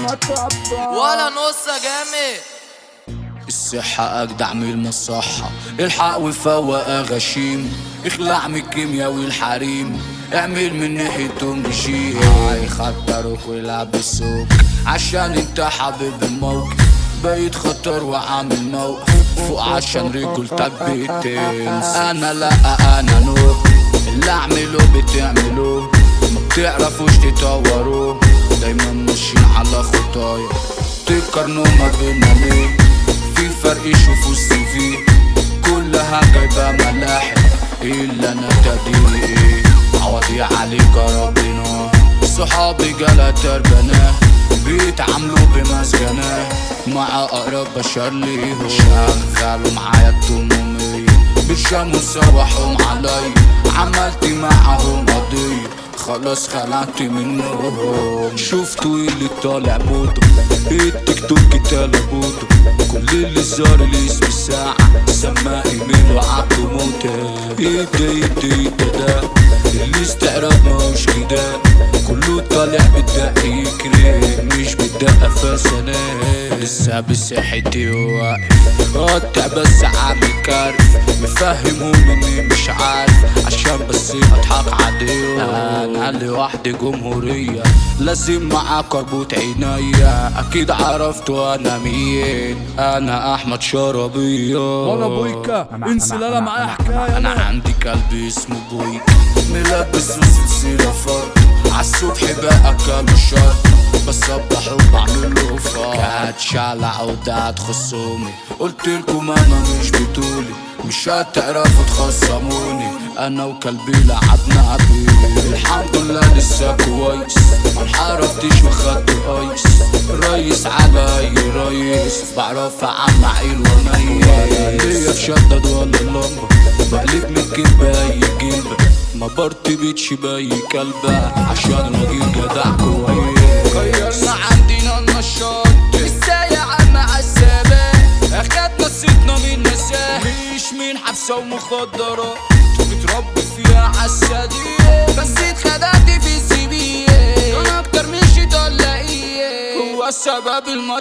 ولا نص جامد. الصحة أجدع من المصحة، الحق وفوق غشيم، اخلع من الكيميا والحريم، اعمل من ناحيتهم رجيم. هيخطروك ويلعب بالسوق عشان انت حبيب الموقف، بقيت خطر وعامل موقف فوق عشان رجولتك بتنسى. انا لا انا نور، اللي اعمله بتعملوه، ما بتعرفوش تطوروه، دايما ماشيين على خطايا، تقارنوا ما بينا ليه؟ في فرق شوفوا السي في كلها جايبة ملاحق، الا انا تدقيق عوضي عليك ربنا. صحابي جالا تربناه بيتعاملوا بمسجناه، مع اقرب بشر ليهم شغلوا معايا التمومية، بيشموا سوحهم علي، عملت معاهم قضية خلاص خلعت منهم. شفتوا اللي طالع بوتو التيك توك تلبوتو، كل اللي زار الاسم الساعة سما ايميل وعبده موتة. ايدي ده اللي استعراض ماهوش كده، كله طالع بالدق يكري مش بالدقة فسنات. لسه بصحتي واقف قطع بس عامل كارف، مفهمهم اني مش عارف عشان بس اضحك عليهم. انا لوحدي جمهورية لازم معاك اربط عينيا، اكيد عرفتوا انا مين، انا احمد شرابية وانا بويكا انسلالة معايا حكاية. انا عندي كلب اسمه بويكا ملبس وسلسلة فرد، عالصبح بقى كام شرط بصبح وبعمله فرد، هتشعلع وده تخصومي، قلتلكم انا مش بطولي، مش هتعرفوا تخصموني، انا وكلبي لعبنا بيه. الحمد لله لسه كويس، منحرفتش وخدت قيس، ريس على اي ريس، بعرف اعمعيل وميز، ليا تشدد ولا اللمبة، بقلب من كلبة اي كلبة، ما برتبتش باي كلبة عشان راجل جدع كويس. غيرنا عندنا النشاط السايع مع الثبات، اخدنا صيتنا من نساه مش من حبسة ومخدرات، بتربي فيها عالسادية بس اتخدعت في السبيل، انا اكتر من شيطان لاقيه هو السبب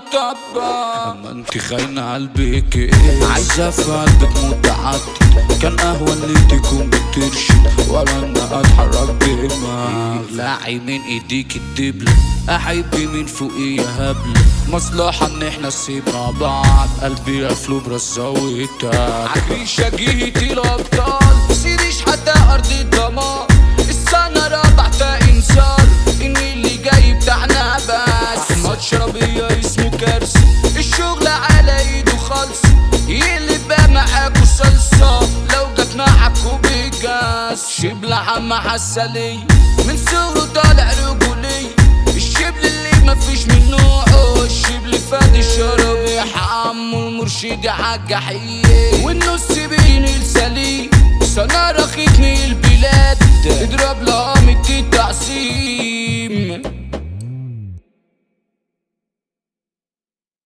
المطبة. اما انت خاينة قلبك ايه، عايزة في قلبك متعدي، كان اهون لي تكون بترشد ولا انا اتحرك بإيمان. اقلعي من ايديك الدبلة، احبي من فوقي يا هبلة، مصلحة ان احنا نسيبنا بعض، قلبي قفله برصة ويتاب. عكريشة جيت الابطال سيريش حتى ارض الدمار، السنة ربعتها انسان ان اللي جاي بتاعنا بس. احمد شرابية اسمه كارثة، الشغل على ايده خالص، يقلب بقى معاكوا صلصة لو جت معاكوا بجاز. شبلة عم عسلية من صغره طالع رجولية، الشبل اللي مفيش من نوعه، الشبل فادي الشرابيح عمو المرشد عالجحيم، والنص